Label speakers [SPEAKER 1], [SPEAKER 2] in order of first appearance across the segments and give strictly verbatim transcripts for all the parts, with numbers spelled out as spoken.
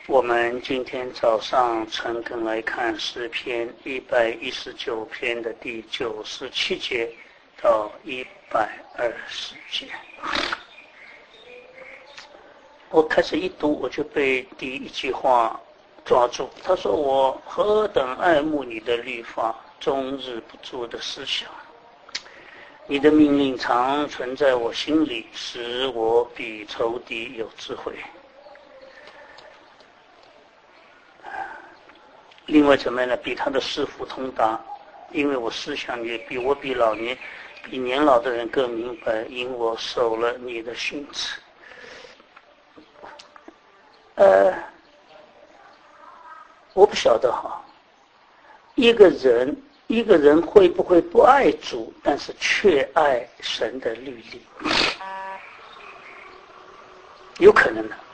[SPEAKER 1] 我们今天早上诚恳来看诗篇一百一十九篇的第九十七节到一百二十节。我开始一读，我就被第一句话抓住。他说：“我何等爱慕你的律法，终日不住的思想。你的命令常存在我心里，使我比仇敌有智慧。”另外怎么样呢？比他的师傅通达，因为我思想也比我比老年比年老的人更明白，因我守了你的训词。呃，我不晓得哈，一个人一个人会不会不爱主，但是却爱神的律例？有可能的。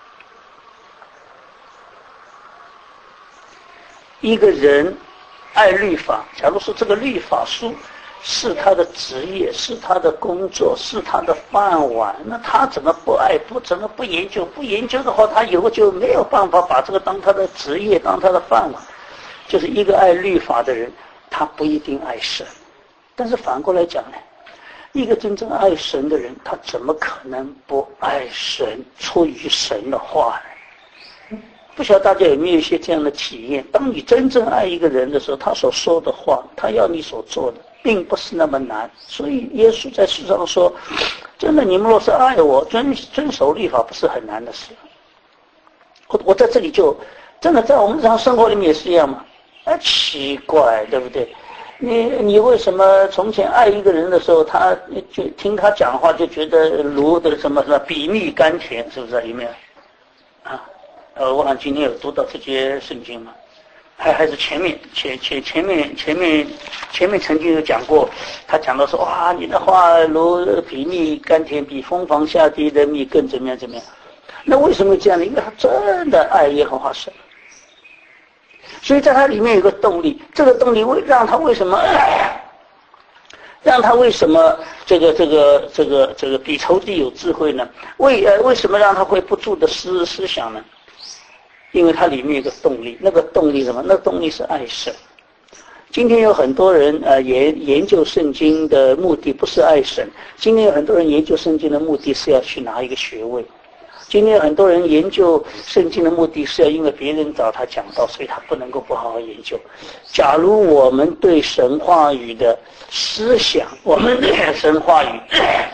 [SPEAKER 1] 一个人爱律法，假如说这个律法书是他的职业，是他的工作，是他的饭碗，那他怎么不爱，不怎么不研究？不研究的话，他以后就没有办法把这个当他的职业，当他的饭碗。就是一个爱律法的人，他不一定爱神。但是反过来讲呢，一个真正爱神的人，他怎么可能不爱神，出于神的话呢？不晓得大家有没有一些这样的体验？当你真正爱一个人的时候，他所说的话，他要你所做的，并不是那么难。所以耶稣在世上说：“真的，你们若是爱我，遵遵守律法，不是很难的事。”我我在这里就真的在我们日常生活里面也是一样嘛。啊，奇怪，对不对？你你为什么从前爱一个人的时候，他就听他讲话就觉得如的什么什么比蜜甘甜，是不是？有没有？啊？呃，我想今天有读到这些圣经嘛？还还是前面前前前面前面前面曾经有讲过，他讲到说哇，你的话如比蜜甘甜，比蜂房下滴的蜜更怎么样怎么样？那为什么这样呢？因为他真的爱耶和华神，所以在他里面有个动力，这个动力为让他为什么？让他为什么这个这个这个这个比仇敌有智慧呢？为呃为什么让他会不住的思思想呢？因为它里面有个动力，那个动力什么？那个动力是爱神。今天有很多人呃研研究圣经的目的不是爱神，今天有很多人研究圣经的目的是要去拿一个学位。今天有很多人研究圣经的目的是要因为别人找他讲道，所以他不能够不好好研究。假如我们对神话语的思想，我们对神话语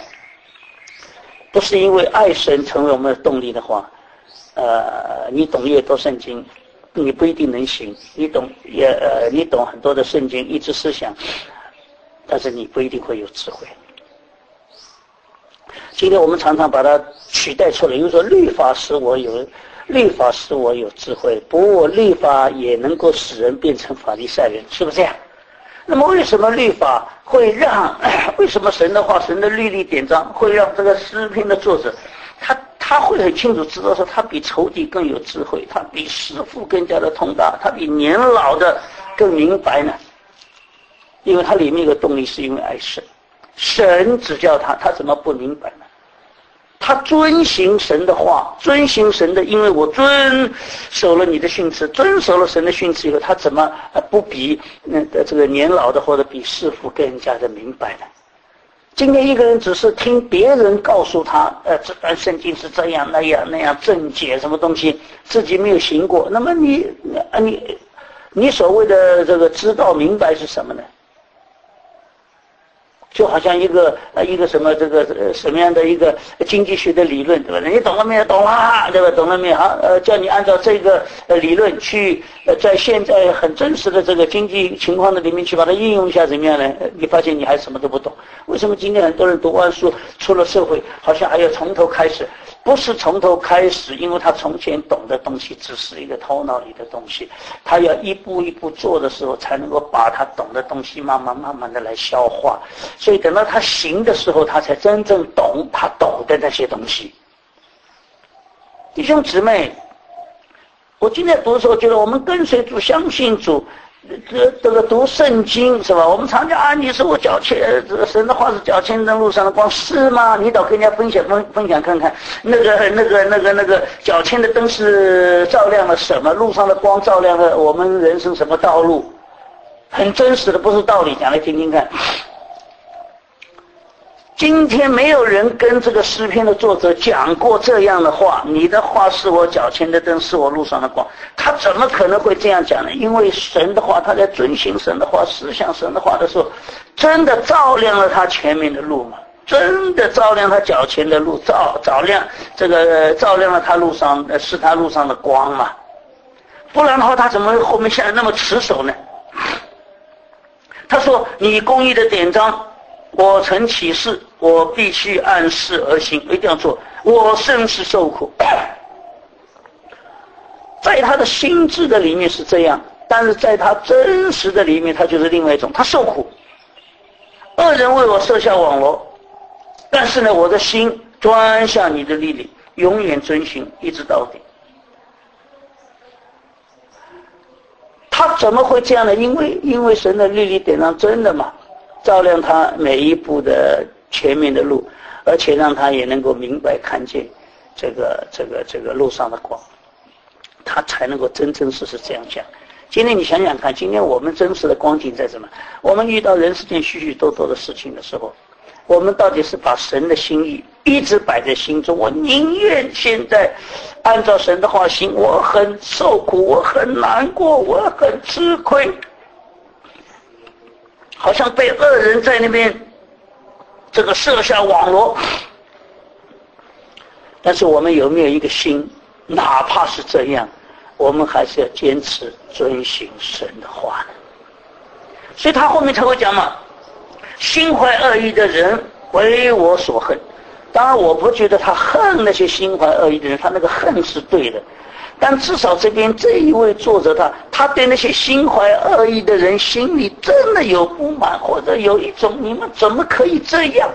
[SPEAKER 1] 不是因为爱神成为我们的动力的话，呃，你懂越多圣经，你不一定能行。你懂也呃，你懂很多的圣经意志思想，但是你不一定会有智慧。今天我们常常把它取代出来，比如说律法使我有律法使我有智慧，不过律法也能够使人变成法利赛人，是不是这样？那么为什么律法会让为什么神的话神的律例典章会让这个诗篇的作者他他会很清楚知道说他比仇敌更有智慧，他比师父更加的通达，他比年老的更明白呢？因为他里面有个动力是因为爱神，神指教他，他怎么不明白呢？他遵行神的话，遵行神的，因为我遵守了你的训词，遵守了神的训词以后，他怎么不比那个这个年老的或者比师父更加的明白呢？今天一个人只是听别人告诉他，呃，这段圣经是这样那样那样正解什么东西，自己没有行过，那么你你你所谓的这个知道明白是什么呢？就好像一个呃一个什么这个呃什么样的一个经济学的理论，对吧？你懂了没有？懂了，对吧？懂了没有？好，呃，叫你按照这个呃理论去呃在现在很真实的这个经济情况的里面去把它应用一下，怎么样呢？你发现你还什么都不懂。为什么今天很多人读完书出了社会，好像还要从头开始？不是从头开始，因为他从前懂的东西只是一个头脑里的东西，他要一步一步做的时候，才能够把他懂的东西慢慢慢慢的来消化。所以等到他行的时候，他才真正懂他懂的那些东西。弟兄姊妹，我今天读的时候觉得我们跟随主相信主， 这这个读圣经是吧？我们常讲啊，你是我脚前，这个神的话是脚前灯路上的光，是吗？你倒跟人家分享分分享看看，那个那个那个那个脚前的灯是照亮了什么？路上的光照亮了我们人生什么道路？很真实的，不是道理，讲来听听看。今天没有人跟这个诗篇的作者讲过这样的话，你的话是我脚前的灯，是我路上的光。他怎么可能会这样讲呢？因为神的话，他在遵行神的话，思想神的话的时候，真的照亮了他前面的路嘛，真的照亮他脚前的路，照照亮这个照亮了他路上，是他路上的光嘛。不然的话，他怎么会后面现在那么持守呢？他说：“你公义的典章，我曾起誓，我必须按事而行，一定要做。我甚是受苦。”在他的心智的里面是这样，但是在他真实的里面，他就是另外一种，他受苦。恶人为我设下网罗，但是呢，我的心专向你的律例，永远遵行，一直到底。他怎么会这样呢？因为因为神的律例典章真的嘛，照亮他每一步的前面的路，而且让他也能够明白看见这个这个这个路上的光，他才能够真真实实这样讲。今天你想想看，今天我们真实的光景在什么？我们遇到人世间许许多多的事情的时候，我们到底是把神的心意一直摆在心中，我宁愿现在按照神的话行，我很受苦，我很难过，我很吃亏，好像被恶人在那边这个设下网罗。但是我们有没有一个心，哪怕是这样，我们还是要坚持遵行神的话呢？所以他后面才会讲嘛，心怀恶意的人为我所恨。当然我不觉得他恨那些心怀恶意的人，他那个恨是对的，但至少这边这一位作者他他对那些心怀恶意的人心里真的有不满，或者有一种你们怎么可以这样。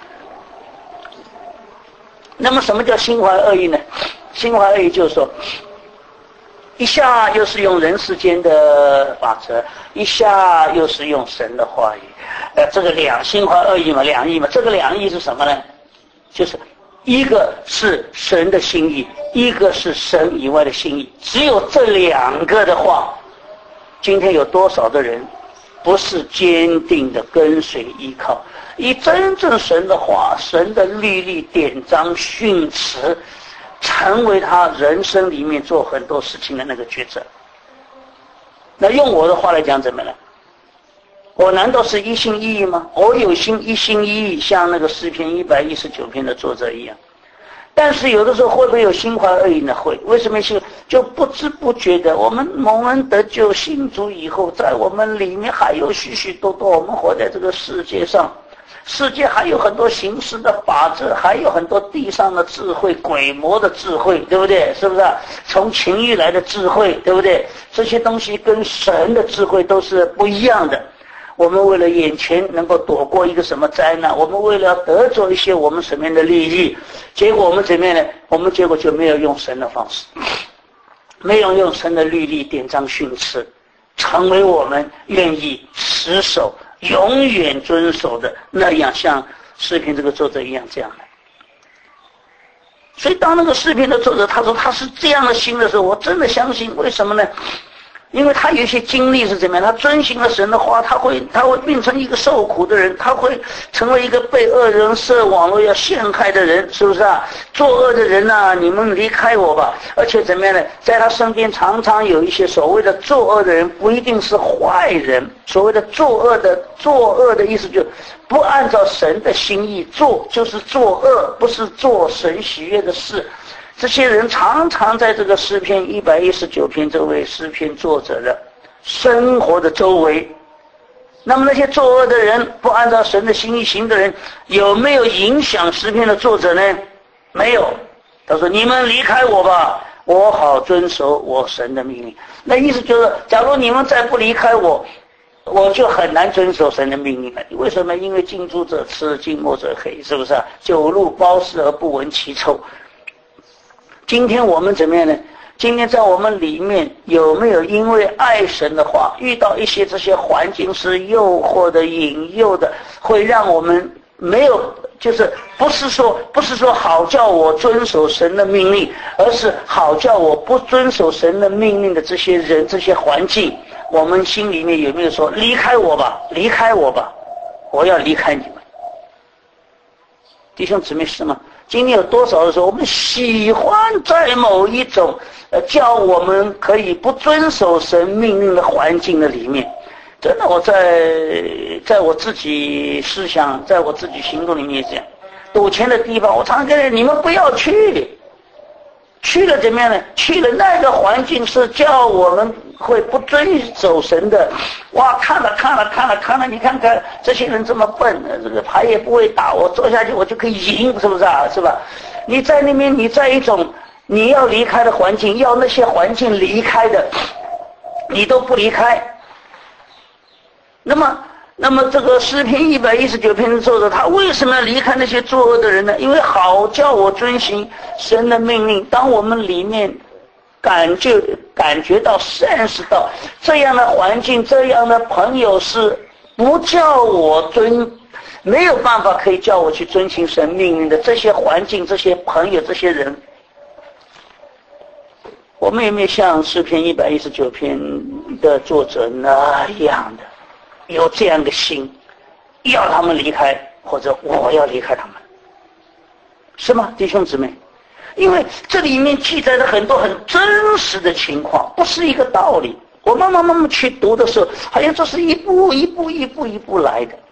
[SPEAKER 1] 那么什么叫心怀恶意呢？心怀恶意就是说，一下又是用人世间的法则，一下又是用神的话语，呃，这个两心怀恶意嘛，两意嘛。这个两意是什么呢？就是一个是神的心意，一个是神以外的心意。只有这两个的话，今天有多少的人不是坚定的跟随依靠，以真正神的话、神的律例、典章、训词，成为他人生里面做很多事情的那个抉择。那用我的话来讲怎么呢？我难道是一心一意吗？我有心一心一意，像那个诗篇一百一十九篇的作者一样。但是有的时候会不会有心怀恶意呢？会。为什么是就不知不觉的，我们蒙恩得救信主以后，在我们里面还有许许多多，我们活在这个世界上，世界还有很多形式的法则，还有很多地上的智慧，鬼魔的智慧，对不对？是不是啊？从情欲来的智慧，对不对？这些东西跟神的智慧都是不一样的。我们为了眼前能够躲过一个什么灾难，我们为了得着一些我们身边的利益，结果我们怎么样呢？我们结果就没有用神的方式，没有用神的律例、典章、训词，成为我们愿意持守、永远遵守的那样，像诗篇这个作者一样这样的。所以当那个诗篇的作者他说他是这样的心的时候，我真的相信。为什么呢？因为他有一些经历是怎么样，他遵行了神的话，他会他会变成一个受苦的人，他会成为一个被恶人设网络要陷害的人，是不是啊？作恶的人啊，你们离开我吧。而且怎么样呢？在他身边常常有一些所谓的作恶的人，不一定是坏人。所谓的作恶的作恶的意思，就不按照神的心意做，就是作恶，不是做神喜悦的事。这些人常常在这个诗篇一百一十九篇这位诗篇作者的生活的周围。那么那些作恶的人，不按照神的心意行的人，有没有影响诗篇的作者呢？没有。他说你们离开我吧，我好遵守我神的命令。那意思就是，假如你们再不离开我，我就很难遵守神的命令了。为什么？因为近朱者赤，近墨者黑，是不是啊？久入包室而不闻其臭。今天我们怎么样呢？ 今天在我们里面有没有因为爱神的话，遇到一些这些环境是诱惑的、引诱的，会让我们没有，就是不是说不是说好叫我遵守神的命令，而是好叫我不遵守神的命令的这些人、这些环境，我们心里面有没有说离开我吧，离开我吧，我要离开你们？弟兄姊妹是吗？今天有多少的时候，我们喜欢在某一种呃叫我们可以不遵守神命令的环境的里面，真的，我在在我自己思想，在我自己行动里面这样，赌钱的地方，我常常跟人你们不要去，去了怎么样呢？去了那个环境是叫我们会不遵守神的。哇，看了看了看了看了，你看看这些人这么笨，这个牌也不会打，我坐下去我就可以赢，是不是啊？是吧？你在那边，你在一种你要离开的环境，要那些环境离开的，你都不离开。那么那么这个诗篇一百一十九篇的作者，他为什么要离开那些作恶的人呢？因为好叫我遵行神的命令。当我们里面感觉感觉到认识到这样的环境，这样的朋友是不叫我遵，没有办法可以叫我去遵行神命令的这些环境、这些朋友、这些人，我们有没有像诗篇一百一十九篇的作者那样的有这样的心，要他们离开，或者我要离开他们，是吗，弟兄姊妹？因为这里面记载了很多很真实的情况，不是一个道理。我慢慢慢慢去读的时候，好像这是一步一步一步一步来的。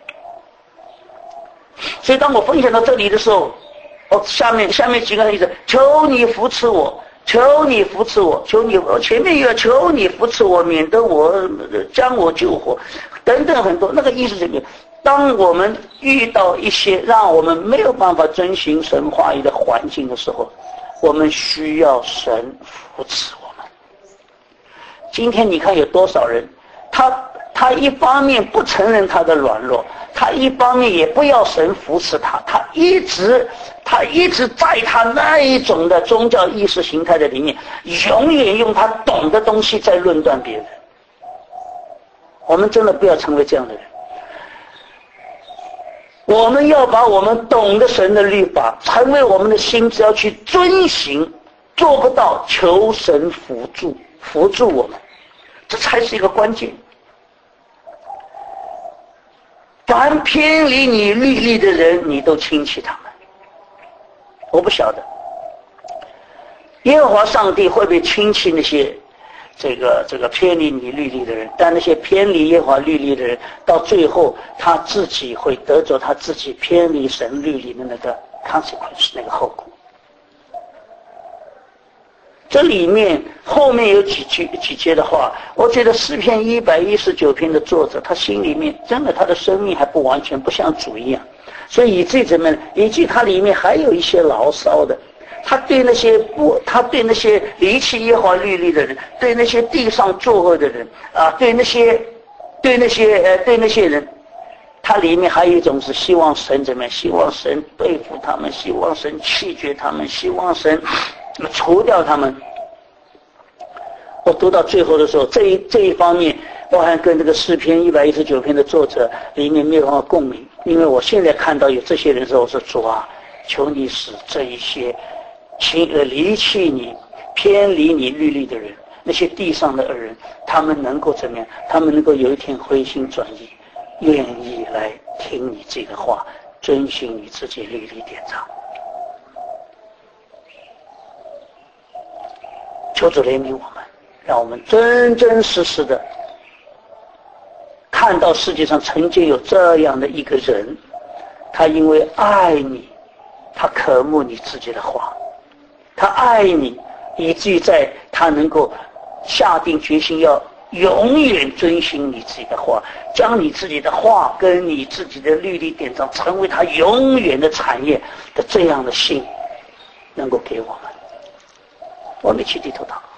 [SPEAKER 1] 所以当我分享到这里的时候，哦，下面下面几个意思，求你扶持我，求你扶持我，求你，我前面又要求你扶持我，免得我将我救活，等等很多，那个意思是什么？当我们遇到一些让我们没有办法遵循神话语的环境的时候，我们需要神扶持我们。今天你看有多少人，他他一方面不承认他的软弱，他一方面也不要神扶持他，他一直他一直在他那一种的宗教意识形态的里面，永远用他懂的东西在论断别人。我们真的不要成为这样的人。我们要把我们懂得神的律法成为我们的心，只要去遵行，做不到求神辅助辅助我们，这才是一个关键。凡偏离你律例的人，你都轻弃他们。我不晓得耶和华上帝会不会轻弃那些这个这个偏离你律例的人，但那些偏离耶和华律例的人，到最后他自己会得着他自己偏离神律例的那个 consequence， 那个后果。这里面后面有几句几节的话，我觉得诗篇一百一十九篇的作者，他心里面真的他的生命还不完全不像主一样，所以以至于怎么，以至于他里面还有一些牢骚的。他对那些不，他对那些离弃耶和华律例的人，对那些地上作恶的人啊，对那些，对那些呃，对那些人，他里面还有一种是希望神怎么样？希望神对付他们，希望神弃绝他们，希望神除掉他们。我读到最后的时候，这一这一方面，我还跟这个诗篇一百一十九篇的作者里面没有办法共鸣，因为我现在看到有这些人的时候，我说主啊，求你使这一些轻呃离弃你、偏离你律例的人，那些地上的恶人，他们能够怎么样？他们能够有一天回心转意，愿意来听你这个话，遵循你自己律例典章。求主怜悯我们，让我们真真实实的看到世界上曾经有这样的一个人，他因为爱你，他渴慕你自己的话，他爱你，以至于在他能够下定决心要永远遵循你自己的话，将你自己的话跟你自己的律例典章成为他永远的产业的这样的心，能够给我们。我们一起低头祷告。